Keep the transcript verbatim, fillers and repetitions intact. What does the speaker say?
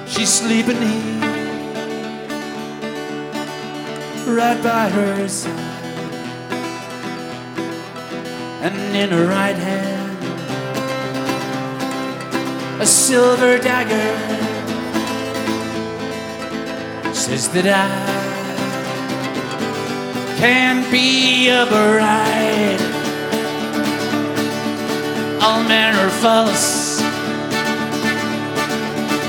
She's sleeping here, right by her side, and in her right hand a silver dagger says that I can be a bride. All manner of false